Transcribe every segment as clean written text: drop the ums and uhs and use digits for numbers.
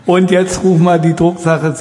Und jetzt rufen wir die Drucksache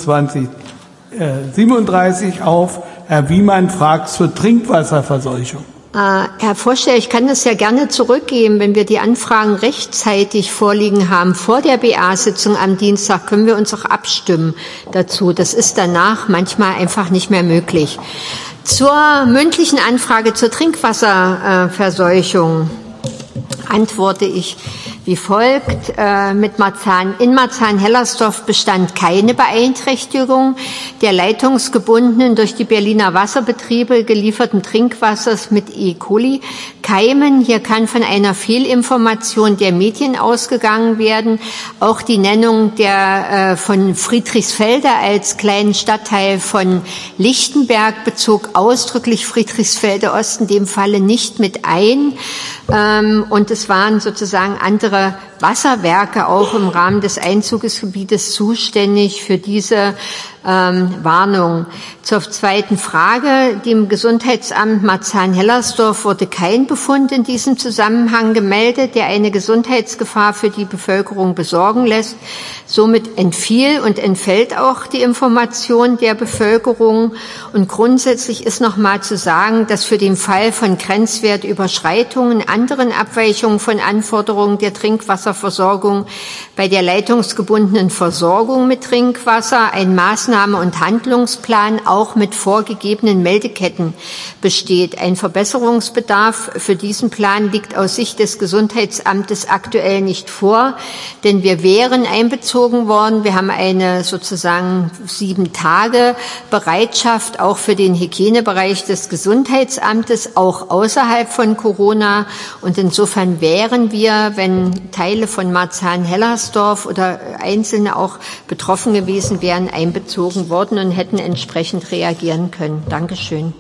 2737 auf. Herr Wiemann fragt zur Trinkwasserverseuchung. Herr Vorsteher, ich kann das ja gerne zurückgeben. Wenn wir die Anfragen rechtzeitig vorliegen haben, vor der BA-Sitzung am Dienstag, können wir uns auch abstimmen dazu. Das ist danach manchmal einfach nicht mehr möglich. Zur mündlichen Anfrage zur Trinkwasserverseuchung antworte ich wie folgt. In Marzahn-Hellersdorf bestand keine Beeinträchtigung der leitungsgebundenen, durch die Berliner Wasserbetriebe gelieferten Trinkwassers mit E. coli-Keimen. Hier kann von einer Fehlinformation der Medien ausgegangen werden. Auch die Nennung von Friedrichsfelde als kleinen Stadtteil von Lichtenberg bezog ausdrücklich Friedrichsfelde Ost in dem Falle nicht mit ein. Und es waren sozusagen andere Wasserwerke auch im Rahmen des Einzugsgebietes zuständig für diese Warnung. Zur zweiten Frage. Dem Gesundheitsamt Marzahn-Hellersdorf wurde kein Befund in diesem Zusammenhang gemeldet, der eine Gesundheitsgefahr für die Bevölkerung besorgen lässt. Somit entfiel und entfällt auch die Information der Bevölkerung. Und grundsätzlich ist noch mal zu sagen, dass für den Fall von Grenzwertüberschreitungen, anderen Abweichungen von Anforderungen der Trinkwasserversorgung bei der leitungsgebundenen Versorgung mit Trinkwasser ein Maßnahme- und Handlungsplan auch mit vorgegebenen Meldeketten besteht. Ein Verbesserungsbedarf für diesen Plan liegt aus Sicht des Gesundheitsamtes aktuell nicht vor, denn wir wären einbezogen worden. Wir haben eine sozusagen 7-Tage-Bereitschaft auch für den Hygienebereich des Gesundheitsamtes, auch außerhalb von Corona. Und insofern wären wir, wenn Teile von Marzahn-Hellersdorf oder Einzelne auch betroffen gewesen wären, einbezogen worden und hätten entsprechend reagieren können. Dankeschön.